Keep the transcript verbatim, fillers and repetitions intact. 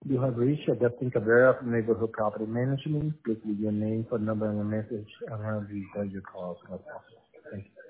You have reached Agustin Cabrera from Neighborhood Property Management. Please leave your name, phone number, and a message, and I'll return your call as soon as possible. Thank you.